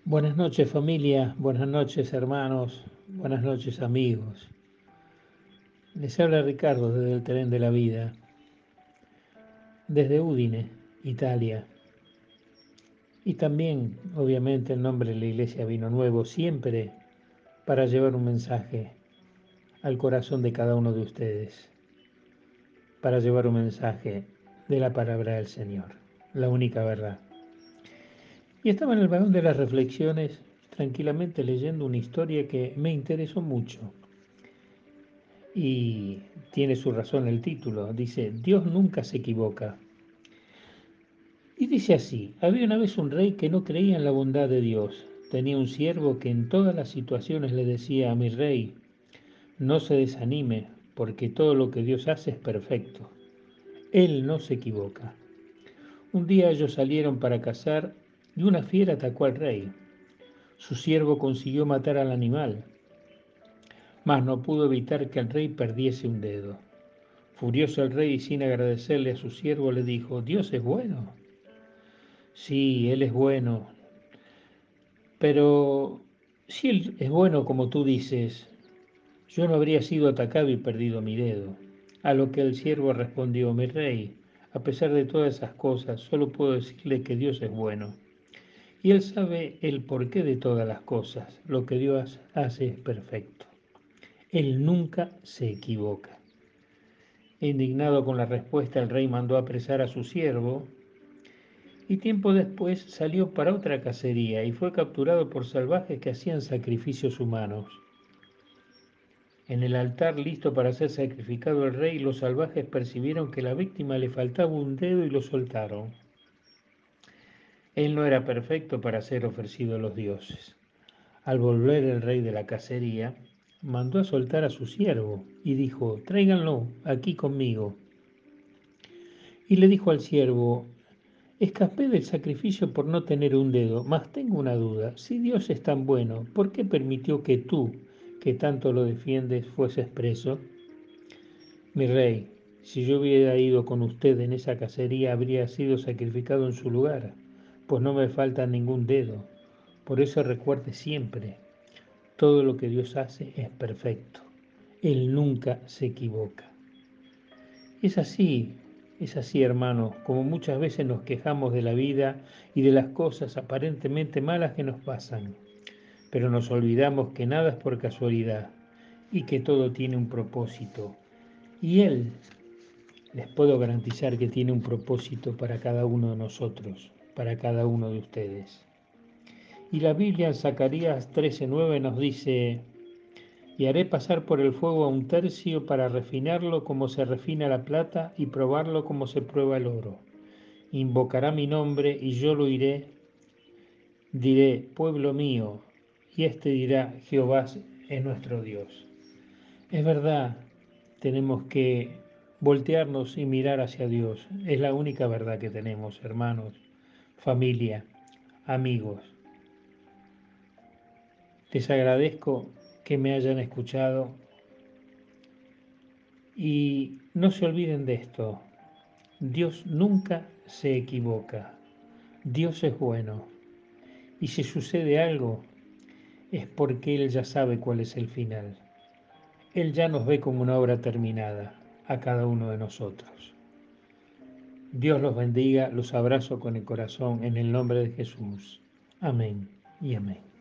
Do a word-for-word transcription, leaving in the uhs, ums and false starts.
Buenas noches familia, buenas noches hermanos, buenas noches amigos. Les habla Ricardo desde el Tren de la Vida, desde Udine, Italia. Y también, obviamente, en nombre de la Iglesia Vino Nuevo, siempre para llevar un mensaje al corazón de cada uno de ustedes, para llevar un mensaje de la palabra del Señor, la única verdad. Y estaba en el vagón de las reflexiones, tranquilamente leyendo una historia que me interesó mucho. Y tiene su razón el título, dice, Dios nunca se equivoca. Y dice así, había una vez un rey que no creía en la bondad de Dios. Tenía un siervo que en todas las situaciones le decía a mi rey, no se desanime, porque todo lo que Dios hace es perfecto. Él no se equivoca. Un día ellos salieron para cazar y una fiera atacó al rey. Su siervo consiguió matar al animal, mas no pudo evitar que el rey perdiese un dedo. Furioso el rey y sin agradecerle a su siervo le dijo, Dios es bueno. Sí, Él es bueno, pero si Él es bueno como tú dices, yo no habría sido atacado y perdido mi dedo. A lo que el siervo respondió, mi rey, a pesar de todas esas cosas, solo puedo decirle que Dios es bueno. Y Él sabe el porqué de todas las cosas. Lo que Dios hace es perfecto. Él nunca se equivoca. Indignado con la respuesta, el rey mandó apresar a su siervo y tiempo después salió para otra cacería y fue capturado por salvajes que hacían sacrificios humanos. En el altar listo para ser sacrificado el rey, los salvajes percibieron que a la víctima le faltaba un dedo y lo soltaron. Él no era perfecto para ser ofrecido a los dioses. Al volver el rey de la cacería, mandó a soltar a su siervo y dijo, tráiganlo aquí conmigo. Y le dijo al siervo, escapé del sacrificio por no tener un dedo, mas tengo una duda. Si Dios es tan bueno, ¿por qué permitió que tú, que tanto lo defiendes, fueses preso? Mi rey, si yo hubiera ido con usted en esa cacería, habría sido sacrificado en su lugar, pues no me falta ningún dedo. Por eso recuerde siempre, todo lo que Dios hace es perfecto. Él nunca se equivoca. Es así, es así, hermano, como muchas veces nos quejamos de la vida y de las cosas aparentemente malas que nos pasan, pero nos olvidamos que nada es por casualidad y que todo tiene un propósito. Y Él, les puedo garantizar que tiene un propósito para cada uno de nosotros, para cada uno de ustedes. Y la Biblia en Zacarías trece nueve nos dice, y haré pasar por el fuego a un tercio para refinarlo como se refina la plata y probarlo como se prueba el oro. Invocará mi nombre y yo lo iré, diré, pueblo mío, y éste dirá, Jehová es nuestro Dios. Es verdad, tenemos que voltearnos y mirar hacia Dios. Es la única verdad que tenemos, hermanos, familia, amigos. Les agradezco que me hayan escuchado y no se olviden de esto. Dios nunca se equivoca. Dios es bueno. Y si sucede algo, es porque Él ya sabe cuál es el final. Él ya nos ve como una obra terminada a cada uno de nosotros. Dios los bendiga, los abrazo con el corazón en el nombre de Jesús. Amén y amén.